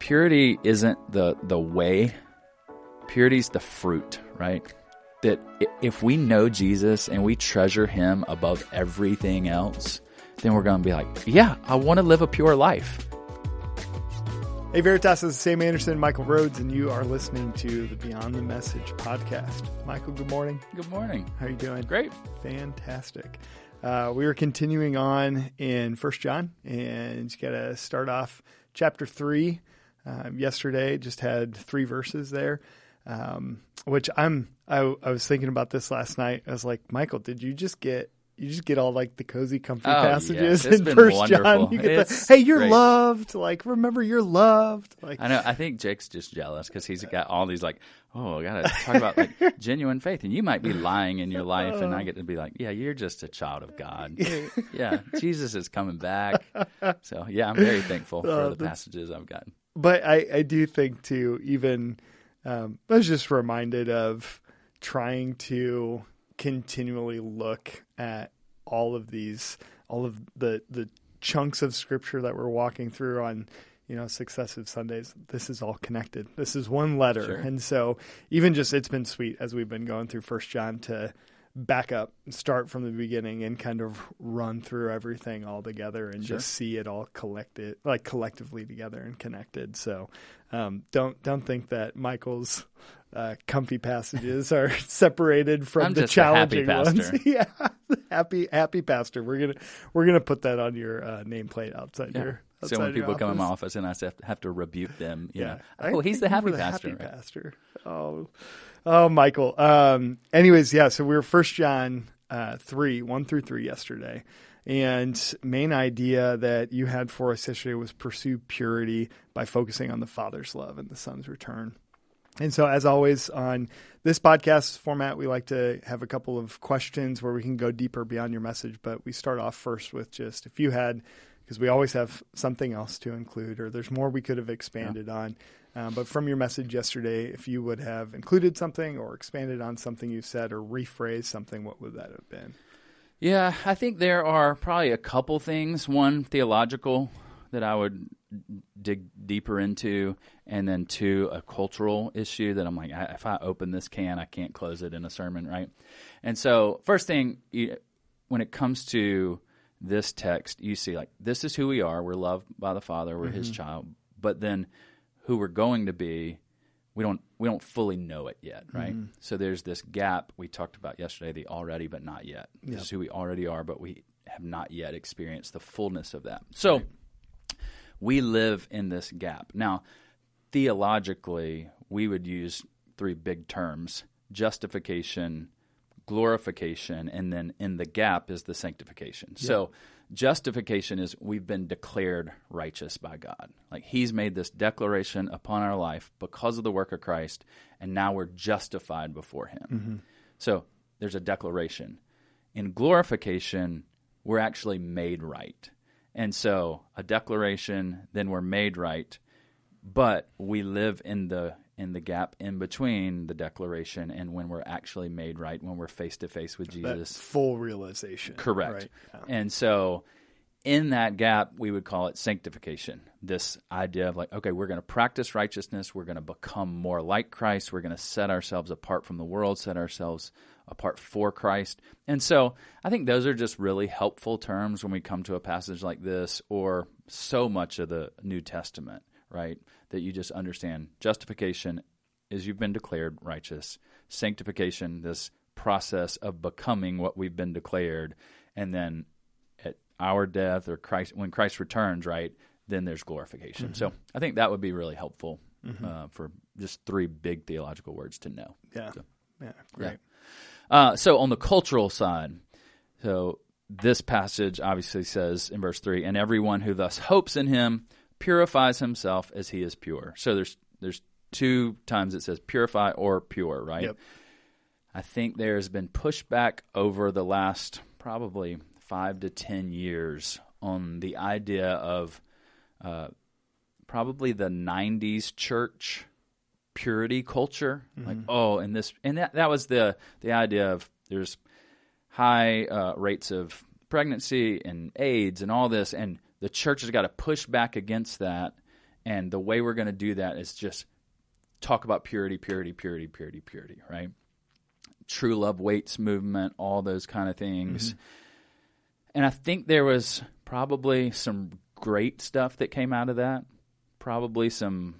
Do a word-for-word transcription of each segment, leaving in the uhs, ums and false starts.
purity isn't the, the way. Purity's the fruit, right? That if we know Jesus and we treasure him above everything else, then we're going to be like, yeah, I want to live a pure life. Hey, Veritas, this is Sam Anderson, Michael Rhodes, and you are listening to the Beyond the Message podcast. Michael, good morning. Good morning. How are you doing? Great. Fantastic. Uh, we are continuing on in First John, and you got to start off chapter three. Uh, yesterday, just had three verses there. Um, which I'm, I, I was thinking about this last night. I was like, Michael, did you just get, you just get all like the cozy, comfy oh, passages yes. in First John? You get the, hey, you're great. loved. Like, remember, you're loved. Like, I know. I think Jake's just jealous because he's got all these like, oh, I got to talk about like genuine faith. And you might be lying in your life. And I get to be like, yeah, you're just a child of God. Yeah. Jesus is coming back. So yeah, I'm very thankful for uh, the passages I've gotten. But I, I do think too, even, Um, I was just reminded of trying to continually look at all of these, all of the, the chunks of scripture that we're walking through on, you know, successive Sundays. This is all connected. This is one letter. Sure. And so even just, it's been sweet as we've been going through First John to back up, start from the beginning and kind of run through everything all together and Sure. just see it all collected, like collectively together and connected. So um, don't don't think that Michael's uh, comfy passages are separated from I'm the just challenging a happy ones. pastor. Yeah, happy happy pastor. We're gonna we're gonna put that on your uh, nameplate outside Yeah. your. So when outside your people come in my office. office and I have to, have to rebuke them, you Yeah. know, I oh, he's the think happy you were the pastor. happy right? pastor. Oh, oh, Michael. Um, anyways, yeah. So we were First John uh, three, one through three yesterday, and main idea that you had for us yesterday was pursue purity by focusing on the Father's love and the Son's return. And so, as always, on this podcast format, we like to have a couple of questions where we can go deeper beyond your message. But we start off first with just if you had. Because we always have something else to include, or there's more we could have expanded yeah. on. Um, but from your message yesterday, if you would have included something or expanded on something you said or rephrased something, what would that have been? Yeah, I think there are probably a couple things. One, theological, that I would dig deeper into, and then two, a cultural issue that I'm like, I, if I open this can, I can't close it in a sermon, right? And so first thing, when it comes to this text, you see like this is who we are. We're loved by the Father. We're mm-hmm. His child. But then who we're going to be, we don't we don't fully know it yet, right? Mm-hmm. So there's this gap we talked about yesterday, the already but not yet. Yep. This is who we already are, but we have not yet experienced the fullness of that. So right. we live in this gap. Now, theologically, we would use three big terms: justification, glorification, and then in the gap is the sanctification. Yep. So justification is we've been declared righteous by God. Like He's made this declaration upon our life because of the work of Christ, and now we're justified before Him. Mm-hmm. So there's a declaration. In glorification, we're actually made right. And so a declaration, then we're made right, but we live in the in the gap in between the declaration and when we're actually made right, when we're face-to-face with Jesus. That full realization. Correct. Right. Yeah. And so in that gap, we would call it sanctification, this idea of like, okay, we're going to practice righteousness, we're going to become more like Christ, we're going to set ourselves apart from the world, set ourselves apart for Christ. And so I think those are just really helpful terms when we come to a passage like this or so much of the New Testament, right? That you just understand justification is you've been declared righteous. Sanctification, this process of becoming what we've been declared. And then at our death or Christ, when Christ returns, right, then there's glorification. Mm-hmm. So I think that would be really helpful mm-hmm. uh, for just three big theological words to know. Yeah, so, yeah, great. Yeah. Uh, so on the cultural side, so this passage obviously says in verse three, and everyone who thus hopes in Him purifies himself as He is pure. So there's there's two times it says purify or pure, right? Yep. I think there's been pushback over the last probably five to ten years on the idea of uh, probably the nineties church purity culture. Mm-hmm. Like, oh, and this and that that was the the idea of there's high uh, rates of pregnancy and AIDS and all this, and the church has got to push back against that And the way we're going to do that is just talk about purity, purity, purity, purity, purity, right? True Love Waits movement, all those kind of things. Mm-hmm. And I think there was probably some great stuff that came out of that, probably some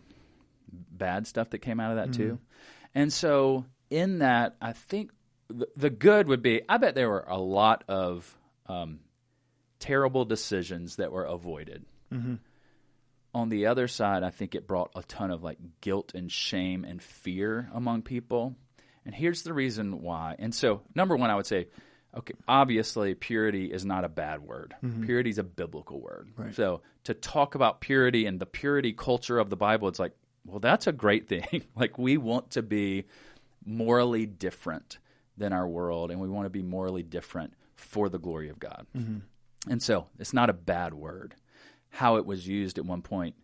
bad stuff that came out of that mm-hmm. too. And so in that, I think the, the good would be, I bet there were a lot of um, terrible decisions that were avoided. Mm-hmm. On the other side, I think it brought a ton of like guilt and shame and fear among people. And here's the reason why. And so, number one, I would say, okay, obviously purity is not a bad word. Mm-hmm. Purity is a biblical word. Right. So to talk about purity and the purity culture of the Bible, it's like, well, that's a great thing. Like we want to be morally different than our world, and we want to be morally different for the glory of God. Mm-hmm. And so it's not a bad word. How it was used at one point,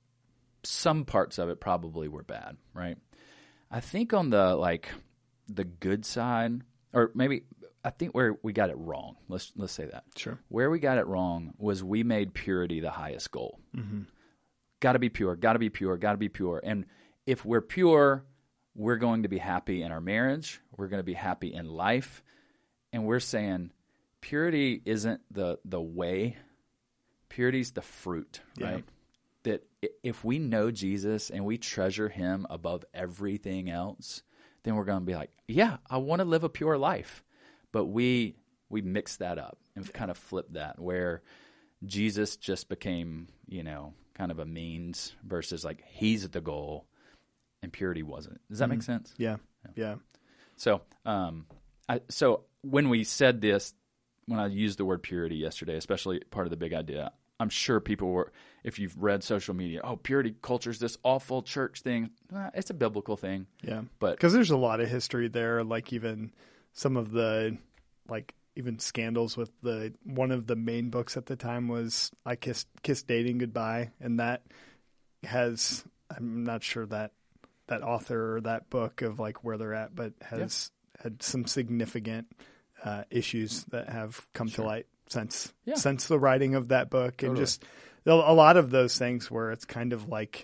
some parts of it probably were bad, right? I think on the like the good side, or maybe I think where we got it wrong. Let's let's say that. Sure. Where we got it wrong was we made purity the highest goal. Mm-hmm. Got to be pure. Got to be pure. Got to be pure. And if we're pure, we're going to be happy in our marriage. We're going to be happy in life. And we're saying purity isn't the the way. Purity's the fruit, right? Yeah. That if we know Jesus and we treasure him above everything else, then we're going to be like, yeah, I want to live a pure life. But we we mix that up and kind of flip that where Jesus just became, you know, kind of a means versus like he's the goal and purity wasn't. Does that mm-hmm. make sense? Yeah. Yeah. yeah. So, um, I, so when we said this, when I used the word purity yesterday, especially part of the big idea, I'm sure people were, if you've read social media, oh, purity culture is this awful church thing. Eh, it's a biblical thing. Yeah. But because there's a lot of history there, like even some of the, like even scandals with the, one of the main books at the time was I Kissed, Kissed Dating Goodbye. And that has, I'm not sure that that author or that book of like where they're at, but has yeah. had some significant Uh, issues that have come sure. to light since yeah. since the writing of that book. Totally. And just a lot of those things where it's kind of like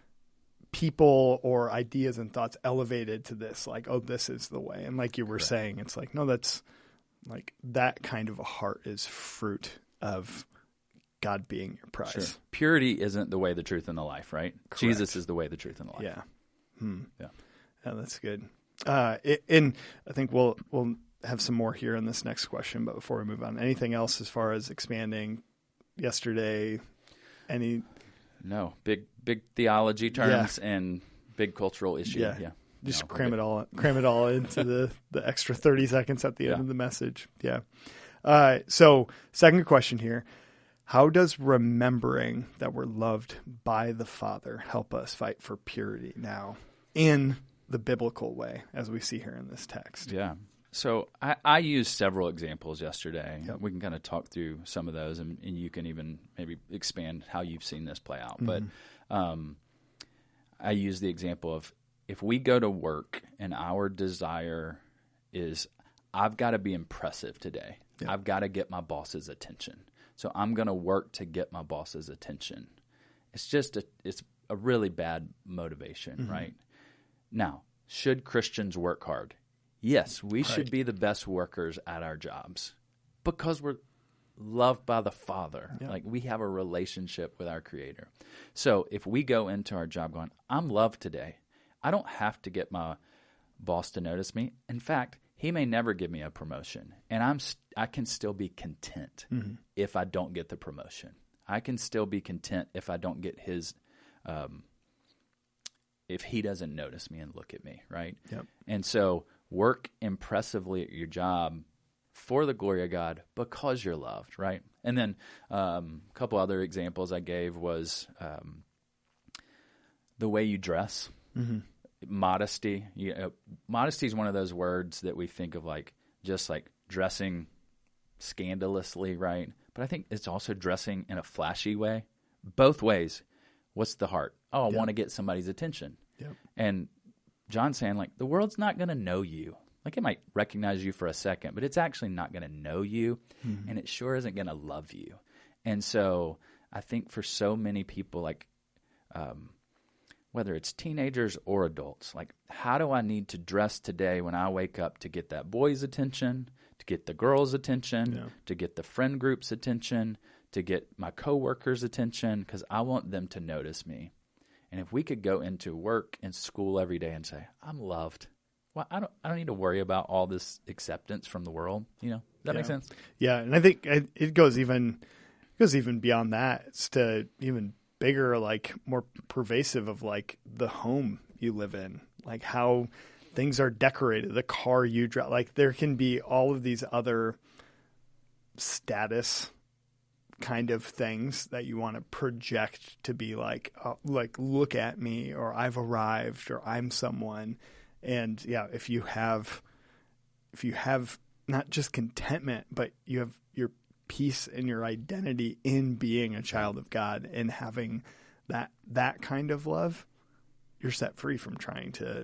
people or ideas and thoughts elevated to this, like, oh, this is the way. And like you were Correct. saying, it's like, no, that's like that kind of a heart is fruit of God being your prize. Sure. Purity isn't the way, the truth, and the life, right? Correct. Jesus is the way, the truth, and the life. Yeah. Hmm. Yeah. Yeah, that's good. Uh, it, and I think we'll we'll have some more here in this next question, but before we move on, anything else as far as expanding yesterday? Any? No, big big theology terms yeah. and big cultural issues. Yeah, yeah. Just no, cram it all cram it all into the the extra thirty seconds at the end yeah. of the message. Yeah. Uh, so second question here: how does remembering that we're loved by the Father help us fight for purity now in the biblical way, as we see here in this text? Yeah. So I, I used several examples yesterday. Yep. We can kind of talk through some of those, and, and you can even maybe expand how you've seen this play out. Mm-hmm. But um, I used the example of if we go to work and our desire is, I've got to be impressive today. Yep. I've got to get my boss's attention. So I'm going to work to get my boss's attention. It's just a, it's a really bad motivation, mm-hmm. right? Now, should Christians work hard? Yes, we right. should be the best workers at our jobs because we're loved by the Father. Yeah. Like we have a relationship with our Creator. So if we go into our job going, I'm loved today, I don't have to get my boss to notice me. In fact, he may never give me a promotion, and I'm st- I can still be content mm-hmm. if I don't get the promotion. I can still be content if I don't get his um, if he doesn't notice me and look at me, right? Yep. And so work impressively at your job for the glory of God because you're loved, right? And then um, a couple other examples I gave was um, the way you dress, mm-hmm. modesty. You know, modesty is one of those words that we think of like just like dressing scandalously, right? But I think it's also dressing in a flashy way. Both ways. What's the heart? Oh, I yep. want to get somebody's attention. Yep. And John's saying, like, the world's not going to know you. Like, it might recognize you for a second, but it's actually not going to know you, mm-hmm. and it sure isn't going to love you. And so I think for so many people, like, um, whether it's teenagers or adults, like how do I need to dress today when I wake up to get that boy's attention, to get the girl's attention, yeah. to get the friend group's attention, to get my coworkers' attention, because I want them to notice me. And if we could go into work and school every day and say, I'm loved, well, I don't I don't need to worry about all this acceptance from the world. You know, does that yeah. make sense? Yeah, and I think it goes even it goes even beyond that. It's to even bigger, like more pervasive of like the home you live in, like how things are decorated, the car you drive. Like there can be all of these other status kind of things that you want to project to be like, uh, like look at me, or I've arrived, or I'm someone. And yeah, if you have, if you have not just contentment, but you have your peace and your identity in being a child of God and having that, that kind of love, you're set free from trying to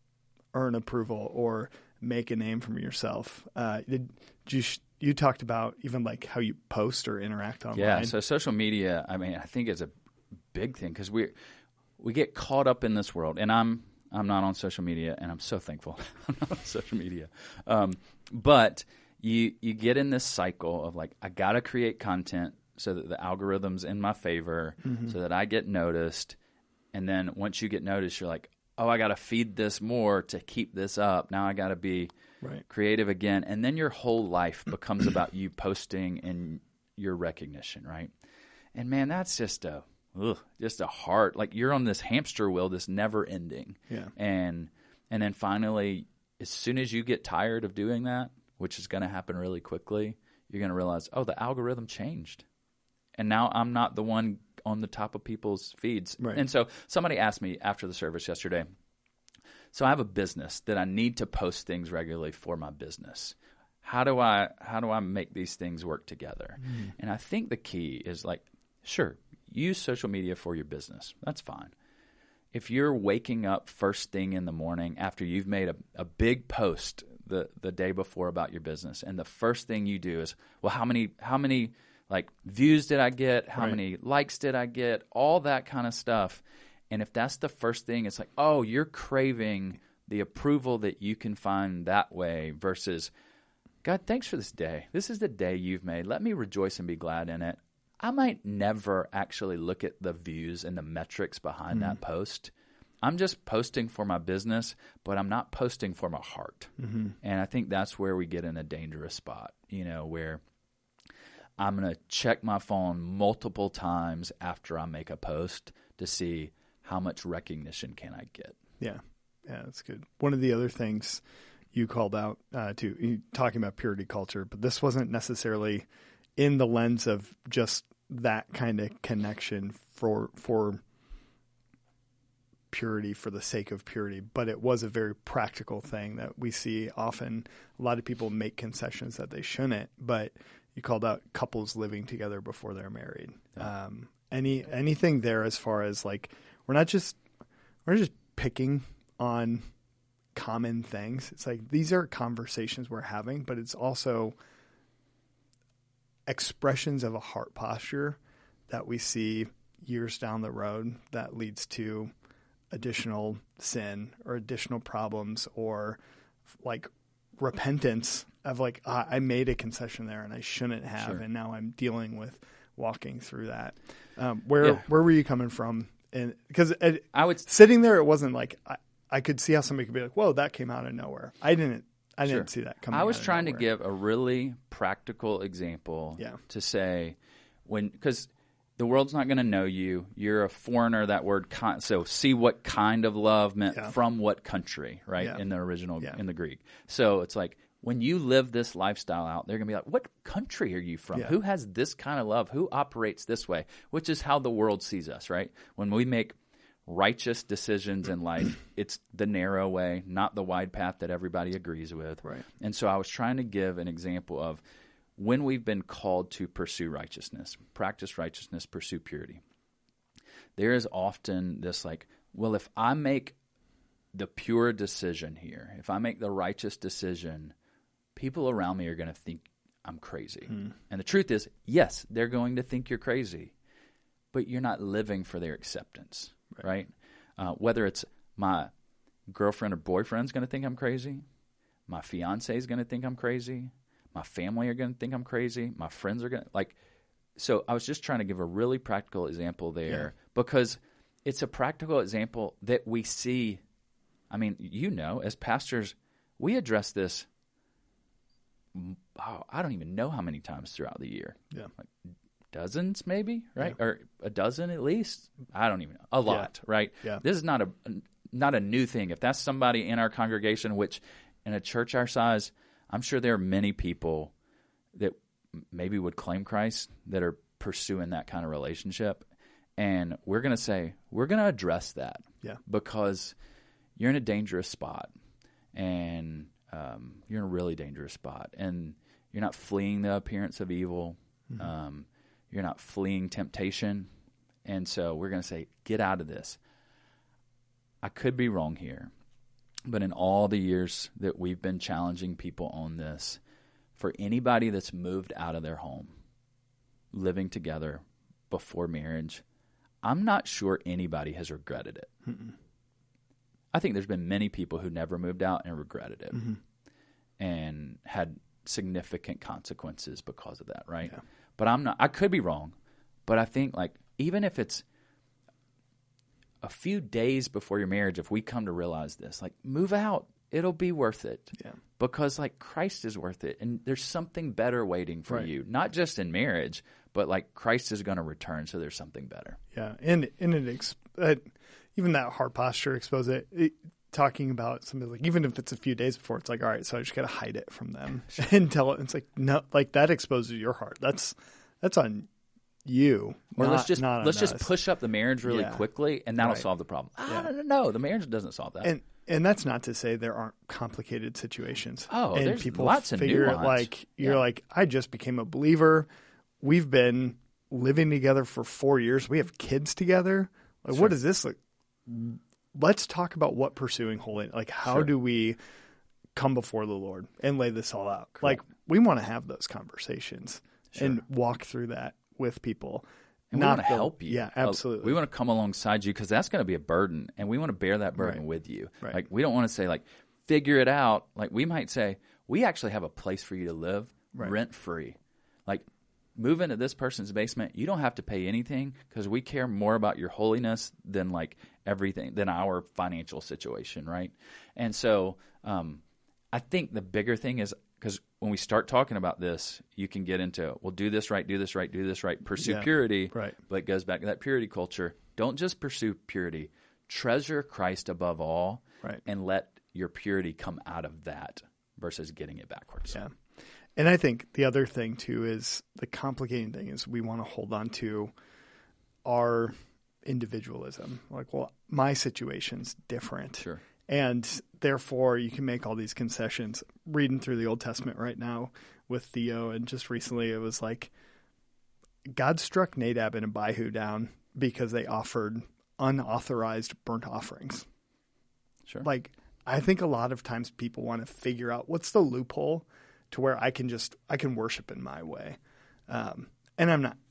earn approval or make a name for yourself. Uh, did, did you, you talked about even like how you post or interact online. Yeah. So social media, I mean, I think is a big thing because we, we get caught up in this world, and I'm, I'm not on social media, and I'm so thankful I'm not on social media. Um, but you you get in this cycle of like, I got to create content so that the algorithm's in my favor, mm-hmm. so that I get noticed. And then once you get noticed, you're like, oh, I got to feed this more to keep this up. Now I got to be right. creative again. And then your whole life becomes about you posting and your recognition, right? And man, that's just a... Ugh, just a hard, like you're on this hamster wheel that's never ending. Yeah. And and then finally, as soon as you get tired of doing that, which is going to happen really quickly, you're going to realize, oh, the algorithm changed. And now I'm not the one on the top of people's feeds. Right. And so somebody asked me after the service yesterday, so I have a business that I need to post things regularly for my business. How do I how do I make these things work together? Mm. And I think the key is like, sure, use social media for your business. That's fine. If you're waking up first thing in the morning after you've made a, a big post the, the day before about your business, and the first thing you do is, well, how many how many like views did I get? How right. many likes did I get? All that kind of stuff. And if that's the first thing, it's like, oh, you're craving the approval that you can find that way versus, God, thanks for this day. This is the day you've made. Let me rejoice and be glad in it. I might never actually look at the views and the metrics behind mm-hmm. that post. I'm just posting for my business, but I'm not posting for my heart. Mm-hmm. And I think that's where we get in a dangerous spot, you know, where I'm going to check my phone multiple times after I make a post to see how much recognition can I get. Yeah, yeah, that's good. One of the other things you called out, uh, too, talking about purity culture, but this wasn't necessarily in the lens of just that kind of connection for for purity for the sake of purity, but it was a very practical thing that we see often. A lot of people make concessions that they shouldn't, but you called out couples living together before they're married. Yeah. Um, any anything there as far as like we're not just we're not just picking on common things. It's like these are conversations we're having, but it's also expressions of a heart posture that we see years down the road that leads to additional sin or additional problems or like repentance of like, ah, I made a concession there and I shouldn't have. Sure. And now I'm dealing with walking through that. Um, where, yeah. where were you coming from? And because it, I would sitting there, it wasn't like, I, I could see how somebody could be like, whoa, that came out of nowhere. I didn't, I didn't sure. see that coming. I was out of trying nowhere. to give a really practical example yeah. to say when, because the world's not going to know you. You're a foreigner. That word, con- so see what kind of love meant yeah. from what country, right? Yeah. In the original, yeah. in the Greek. So it's like when you live this lifestyle out, they're going to be like, what country are you from? Yeah. Who has this kind of love? Who operates this way? Which is how the world sees us, right? When we make righteous decisions in life, it's the narrow way, not the wide path that everybody agrees with. Right. And so I was trying to give an example of when we've been called to pursue righteousness, practice righteousness, pursue purity. There is often this like, well, if I make the pure decision here, if I make the righteous decision, people around me are going to think I'm crazy. Hmm. And the truth is, yes, they're going to think you're crazy. but you're not living for their acceptance, right? right? Uh, whether it's my girlfriend or boyfriend's going to think I'm crazy, my fiance is going to think I'm crazy, my family are going to think I'm crazy, my friends are going to, like, so I was just trying to give a really practical example there yeah. because it's a practical example that we see. I mean, you know, as pastors, we address this, oh, I don't even know how many times throughout the year. Yeah. Like dozens maybe, right? Yeah. Or a dozen at least. I don't even know. A lot, yeah. right? Yeah. This is not a not a new thing. If that's somebody in our congregation, which in a church our size, I'm sure there are many people that maybe would claim Christ that are pursuing that kind of relationship. And we're going to say, we're going to address that. Yeah. Because you're in a dangerous spot. And um, you're in a really dangerous spot. And you're not fleeing the appearance of evil. Mm-hmm. Um, you're not fleeing temptation. And so we're going to say, get out of this. I could be wrong here. But in all the years that we've been challenging people on this, for anybody that's moved out of their home, living together before marriage, I'm not sure anybody has regretted it. Mm-mm. I think there's been many people who never moved out and regretted it mm-hmm. and had significant consequences because of that, right? Yeah. But I'm not, I could be wrong, but I think like even if it's a few days before your marriage, if we come to realize this, like move out, it'll be worth it. Yeah. Because like Christ is worth it, and there's something better waiting for right. you, not just in marriage, but like Christ is going to return, so there's something better. Yeah, and and it ex- uh, even that heart posture expose it, it. Talking about something like even if it's a few days before, it's like all right, so I just got to hide it from them and tell it. It's like no, like that exposes your heart. That's that's on you. Or not, let's just not let's just us. push up the marriage really yeah. quickly, and that'll right. solve the problem. Yeah. I don't know. The marriage doesn't solve that. And and that's not to say there aren't complicated situations. Oh, and there's people lots of figure nuance. It like you're yeah. like I just became a believer. We've been living together for four years. We have kids together. Like, sure. what is this like? Let's talk about what pursuing holiness. Like, how sure. do we come before the Lord and lay this all out? Correct. Like, we want to have those conversations sure. and walk through that with people. And Not we want to the, help you. Yeah, absolutely. Uh, we want to come alongside you because that's going to be a burden, and we want to bear that burden right. with you. Right. Like, we don't want to say, like, figure it out. Like, we might say, we actually have a place for you to live right. rent-free. Like, move into this person's basement. You don't have to pay anything because we care more about your holiness than, like, everything, than our financial situation, right? And so um, I think the bigger thing is, because when we start talking about this, you can get into, well, do this right, do this right, do this right, pursue yeah, purity. Right. But it goes back to that purity culture. Don't just pursue purity. Treasure Christ above all right. and let your purity come out of that versus getting it backwards. Yeah. And I think the other thing, too, is the complicating thing is we want to hold on to our individualism. Like, well, my situation's different. Sure. And therefore, you can make all these concessions. Reading through the Old Testament right now with Theo, and just recently it was like God struck Nadab and Abihu down because they offered unauthorized burnt offerings. Sure. Like, I think a lot of times people want to figure out what's the loophole to where I can just I can worship in my way, um, and I'm not.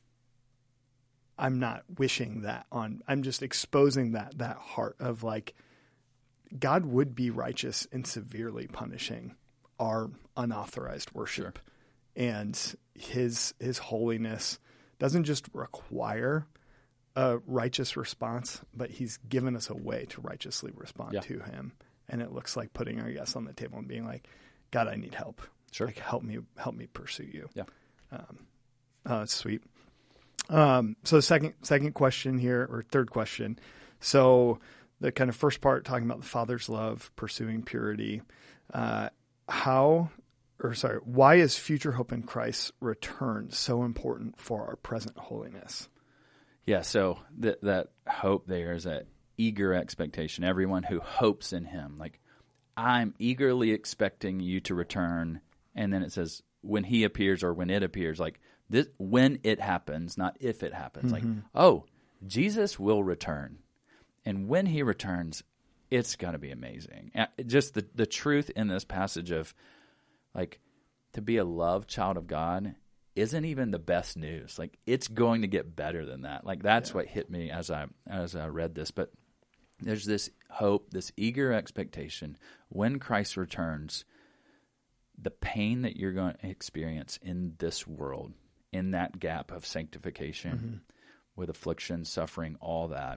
I'm not wishing that on. I'm just exposing that that heart of like. God would be righteous in severely punishing our unauthorized worship. Sure. And his his holiness doesn't just require a righteous response, but he's given us a way to righteously respond yeah. to him. And it looks like putting our yes on the table and being like, God, I need help. Sure. Like, help me help me pursue you. Yeah. Um, uh, that's sweet. Um, so second second question here, or third question. So the kind of first part talking about the Father's love, pursuing purity. Uh, how, or sorry, why is future hope in Christ's return so important for our present holiness? Yeah, so th- that hope there is that eager expectation. Everyone who hopes in him, like I'm eagerly expecting you to return. And then it says when he appears or when it appears, like this, when it happens, not if it happens. Mm-hmm. Like, oh, Jesus will return. And when he returns, it's going to be amazing. Just the, the truth in this passage of, like, to be a loved child of God isn't even the best news. Like, it's going to get better than that. Like, that's yeah. what hit me as I as I read this. But there's this hope, this eager expectation when Christ returns, the pain that you're going to experience in this world, in that gap of sanctification, mm-hmm. with affliction, suffering, all that,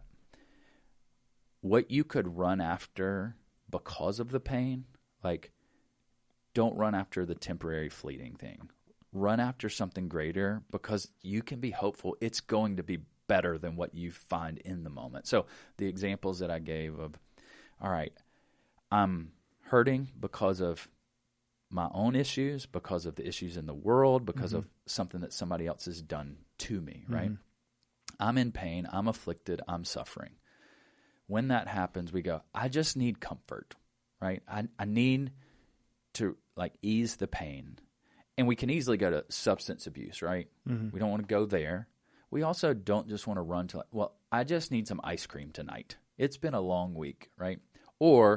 what you could run after because of the pain, like, don't run after the temporary fleeting thing. Run after something greater, because you can be hopeful it's going to be better than what you find in the moment. So the examples that I gave of, all right, I'm hurting because of my own issues, because of the issues in the world, because mm-hmm. of something that somebody else has done to me, right? Mm-hmm. I'm in pain, I'm afflicted, I'm suffering. When that happens, we go, I just need comfort, right? I, I need to like ease the pain. And we can easily go to substance abuse, right? Mm-hmm. We don't want to go there. We also don't just want to run to, well, I just need some ice cream tonight. It's been a long week, right? Or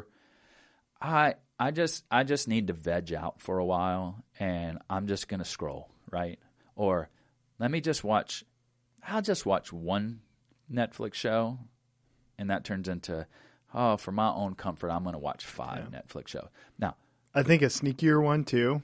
I I just I just need to veg out for a while, and I'm just going to scroll, right? Or let me just watch, I'll just watch one Netflix show, and that turns into, oh, for my own comfort, I'm going to watch five yeah. Netflix shows. Now, I think a sneakier one, too,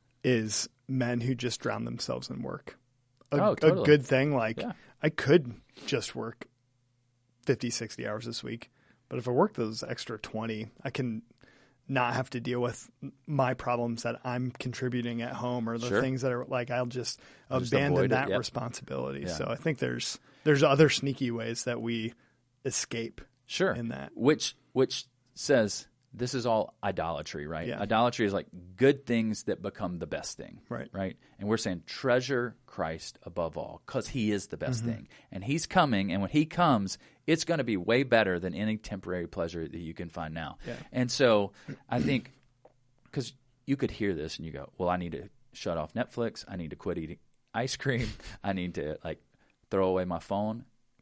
is men who just drown themselves in work. A, oh, totally. a good thing, like, yeah. I could just work fifty, sixty hours this week, but if I work those extra twenty, I can not have to deal with my problems that I'm contributing at home, or the sure. things that are, like, I'll just, just abandon that yep. responsibility. Yeah. So I think there's there's other sneaky ways that we escape sure. in that. Which, which says... This is all idolatry, right? Yeah. Idolatry is like good things that become the best thing, right? Right? And we're saying treasure Christ above all, because he is the best mm-hmm. thing. And he's coming, and when he comes, it's going to be way better than any temporary pleasure that you can find now. Yeah. And so I think, because you could hear this and you go, well, I need to shut off Netflix. I need to quit eating ice cream. I need to like throw away my phone.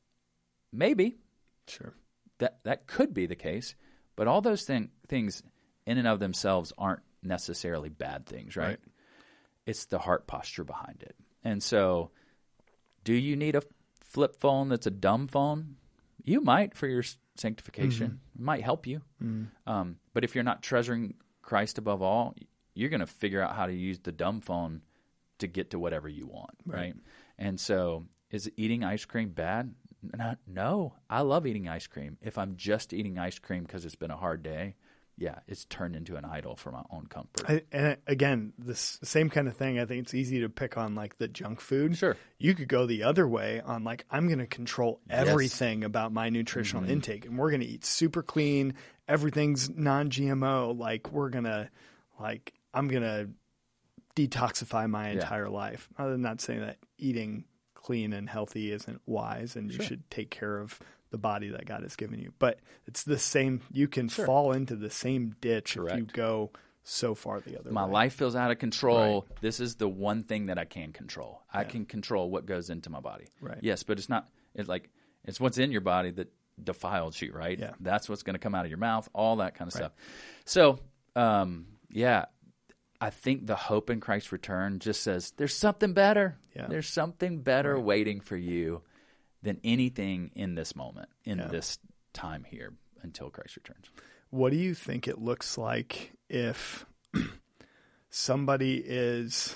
Maybe. Sure. That that could be the case. But all those thing, things in and of themselves aren't necessarily bad things, right? right? It's the heart posture behind it. And so do you need a flip phone that's a dumb phone? You might for your sanctification. Mm-hmm. It might help you. Mm-hmm. Um, but if you're not treasuring Christ above all, you're going to figure out how to use the dumb phone to get to whatever you want, right? right? And so is eating ice cream bad? No, I love eating ice cream. If I'm just eating ice cream because it's been a hard day, yeah, it's turned into an idol for my own comfort. I, and again, this same kind of thing. I think it's easy to pick on like the junk food. Sure. You could go the other way on like, I'm going to control everything yes. about my nutritional mm-hmm. intake, and we're going to eat super clean. Everything's non-G M O. Like we're going to, like, I'm going to detoxify my entire yeah. life. I'm not saying that eating clean and healthy isn't wise, and you sure. should take care of the body that God has given you. But it's the same. You can sure. fall into the same ditch Correct. If you go so far the other My way. My life feels out of control. Right. This is the one thing that I can control. I yeah. can control what goes into my body. Right. Yes, but it's not. It's like it's what's in your body that defiles you. Right. Yeah. That's what's going to come out of your mouth. All that kind of right. stuff. So, um, yeah. I think the hope in Christ's return just says there's something better. Yeah. There's something better right. waiting for you than anything in this moment, in yeah. this time here until Christ returns. What do you think it looks like if somebody is,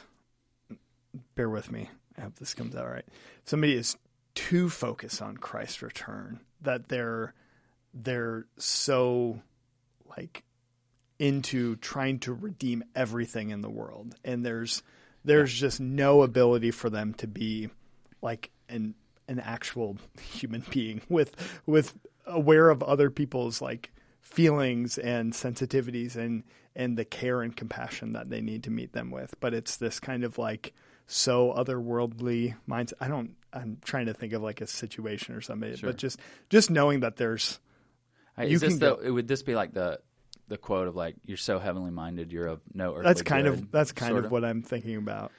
bear with me, I hope this comes out right. Somebody is too focused on Christ's return that they're they're so like into trying to redeem everything in the world, and there's there's yeah. just no ability for them to be like an an actual human being with with aware of other people's like feelings and sensitivities and and the care and compassion that they need to meet them with. But it's this kind of like so otherworldly mindset. I don't I'm trying to think of like a situation or somebody, sure. but just just knowing that there's hey, you is this can the, go, would this be like the the quote of like, you're so heavenly minded, you're of no earthly That's kind good, of that's kind of, of what I'm thinking about.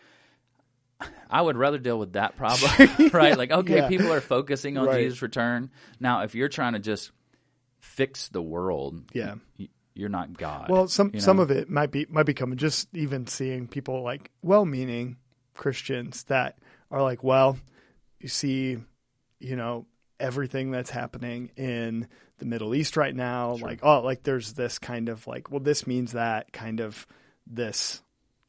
I would rather deal with that problem, right? Like, okay, yeah. people are focusing on right. Jesus' return. Now, if you're trying to just fix the world, yeah, you're not God. Well, some you know? some of it might be might be coming just even seeing people like well-meaning Christians that are like, well, you see, you know, everything that's happening in the Middle East right now, sure. like, oh, like there's this kind of like, well, this means that kind of this,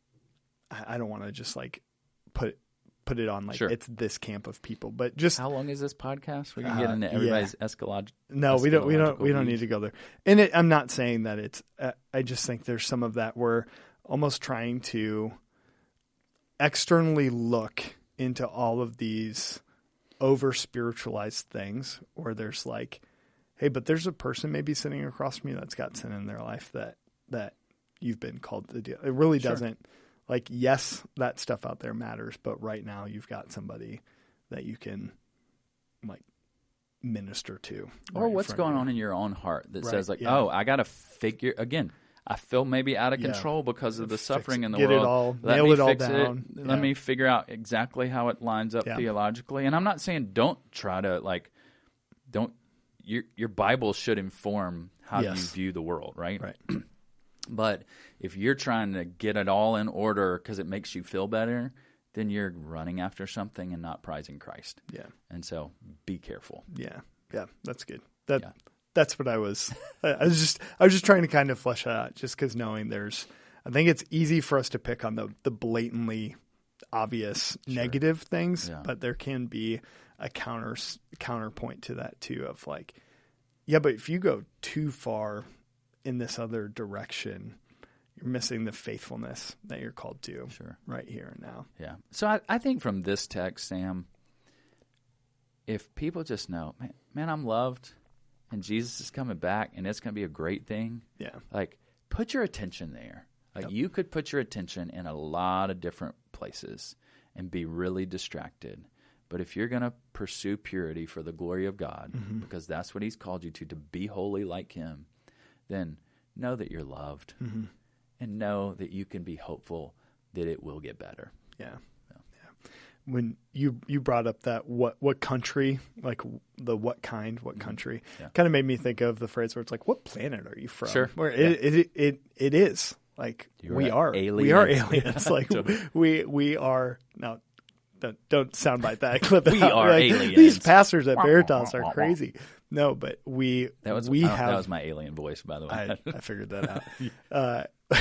I don't want to just like put put it on like sure. it's this camp of people, but just how long is this podcast? We can get into everybody's uh, yeah. escalog- No, we don't. We don't. We don't need to go there. And it, I'm not saying that it's. Uh, I just think there's some of that we're almost trying to externally look into all of these over spiritualized things, where there's like, hey, but there's a person maybe sitting across from you that's got sin in their life that that you've been called to deal. It really sure. doesn't. Like, yes, that stuff out there matters, but right now you've got somebody that you can, like, minister to. Or right what's going on in your own heart that right, says, like, yeah. oh, I got to figure, again, I feel maybe out of control yeah. because of the fix, suffering in the get world. It all, Let nail me it all fix down. It. Yeah. Let me figure out exactly how it lines up yeah. theologically. And I'm not saying don't try to, like, don't, your your Bible should inform how yes. you view the world, right? Right. But if you're trying to get it all in order because it makes you feel better, then you're running after something and not prizing Christ. Yeah. And so be careful. Yeah. Yeah. That's good. That yeah. That's what I was, I was just, I was just trying to kind of flesh that out just because knowing there's, I think it's easy for us to pick on the, the blatantly obvious sure. negative things, yeah. but there can be a counter counterpoint to that too of like, yeah, but if you go too far in this other direction, you're missing the faithfulness that you're called to sure. right here and now. Yeah. So I, I think from this text, Sam, if people just know, man, man, I'm loved and Jesus is coming back and it's going to be a great thing. Yeah. Like, put your attention there. Like, yep. you could put your attention in a lot of different places and be really distracted. But if you're going to pursue purity for the glory of God, mm-hmm. because that's what he's called you to, to be holy like him, then know that you're loved mm-hmm. and know that you can be hopeful that it will get better. Yeah. So. yeah. When you, you brought up that what, what country, like the what kind, what country, yeah. kind of made me think of the phrase where it's like, what planet are you from? Sure. Where yeah. it, it, it, it is like, You're we are, alien. we are aliens. Like we, we are now. Don't, don't soundbite that clip. we out. are like, aliens. These pastors at Veritas are crazy. No, but we that was we uh, have that was my alien voice, by the way. I, I figured that out. uh,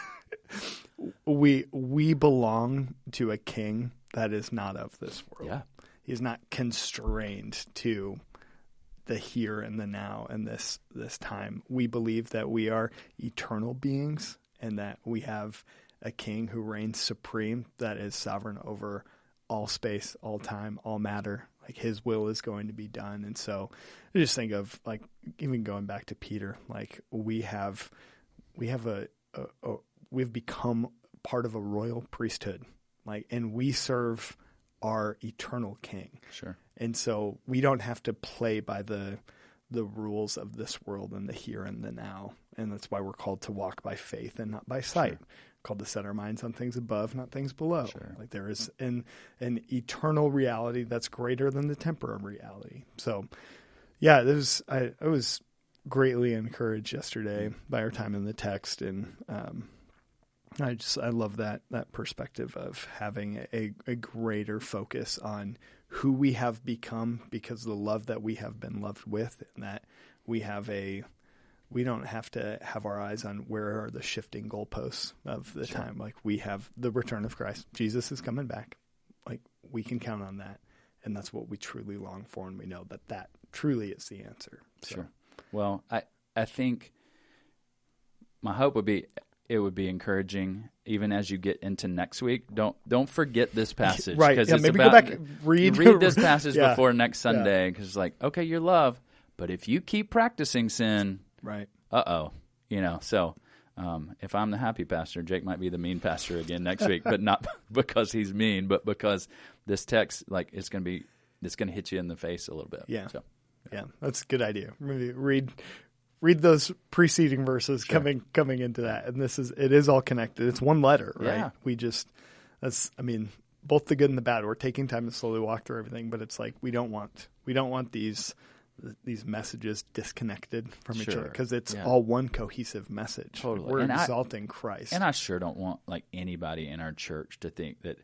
we we belong to a king that is not of this world. Yeah. He's not constrained to the here and the now and this this time. We believe that we are eternal beings and that we have a king who reigns supreme, that is sovereign over all space, all time, all matter. Like his will is going to be done. And so I just think of like, even going back to Peter, like we have, we have a, a, a we've become part of a royal priesthood, like, and we serve our eternal king. Sure. And so we don't have to play by the, the rules of this world and the here and the now. And that's why we're called to walk by faith and not by sight. Sure. Called to set our minds on things above, not things below. Sure. Like there is an an eternal reality that's greater than the temporal reality. So, yeah, it was, I, I was greatly encouraged yesterday by our time in the text, and um, I just I love that that perspective of having a, a greater focus on who we have become because of the love that we have been loved with, and that we have a we don't have to have our eyes on where are the shifting goalposts of the sure. time. Like we have the return of Christ. Jesus is coming back. Like we can count on that. And that's what we truly long for. And we know that that truly is the answer. So. Sure. Well, I, I think my hope would be, it would be encouraging even as you get into next week. Don't, don't forget this passage. Right. Yeah, it's maybe about, go back and read. read this passage yeah. before next Sunday. Yeah. Cause it's like, okay, you're loved, but if you keep practicing sin, right. Uh-oh. You know, so um, if I'm the happy pastor, Jake might be the mean pastor again next week, but not because he's mean, but because this text, like, it's going to be, it's going to hit you in the face a little bit. Yeah. So, yeah. yeah, that's a good idea. Maybe read read those preceding verses sure. coming coming into that. And this is, it is all connected. It's one letter, right? Yeah. We just, that's, I mean, both the good and the bad. We're taking time to slowly walk through everything, but it's like, we don't want, we don't want these these messages disconnected from sure. each other because it's yeah. all one cohesive message. Totally. We're and exalting I, Christ. And I sure don't want like anybody in our church to think that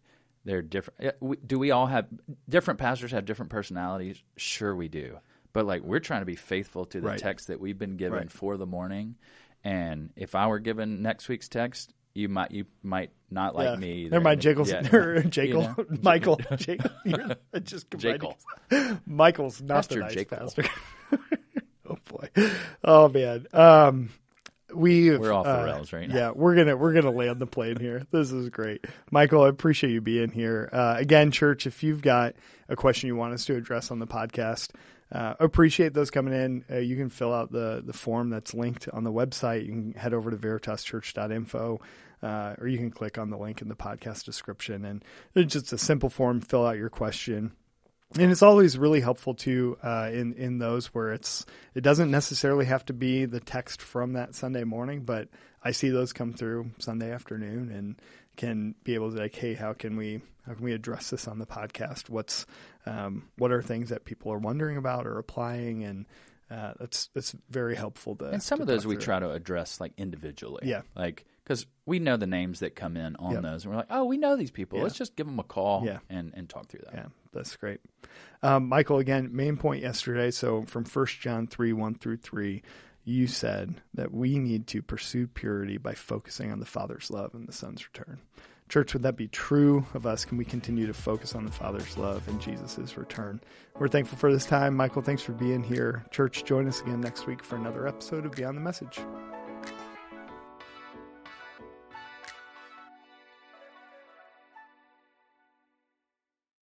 they're different. Yeah, we, do we all have different pastors have different personalities? Sure, we do. But like we're trying to be faithful to the right. text that we've been given right. for the morning. And if I were given next week's text, you might you might not like yeah. me either. Never mind, Jekyll, yeah. or Jekyll, You know? Michael, Jekyll. You're just Jekyll. Michael's not Pastor the nice Jekyll. pastor. Oh boy, oh man. Um, we We're off the uh, rails right now. Yeah, we're gonna we're gonna land the plane here. This is great, Michael. I appreciate you being here. Uh, again, church, if you've got a question you want us to address on the podcast, uh, appreciate those coming in. Uh, you can fill out the the form that's linked on the website. You can head over to veritas church dot info. Uh, or you can click on the link in the podcast description, and it's just a simple form. Fill out your question. And it's always really helpful too uh, in in those where it's it doesn't necessarily have to be the text from that Sunday morning, but I see those come through Sunday afternoon and can be able to like, hey, how can we how can we address this on the podcast? What's um, what are things that people are wondering about or applying, and uh, that's that's very helpful to. And some to of those talk we through. try to address like individually. Yeah. Like, because we know the names that come in on Yep. those. And we're like, oh, we know these people. Yeah. Let's just give them a call Yeah. and, and talk through that. Yeah, that's great. Um, Michael, again, main point yesterday. So from First John three, one through three, you said that we need to pursue purity by focusing on the Father's love and the Son's return. Church, would that be true of us? Can we continue to focus on the Father's love and Jesus' return? We're thankful for this time. Michael, thanks for being here. Church, join us again next week for another episode of Beyond the Message.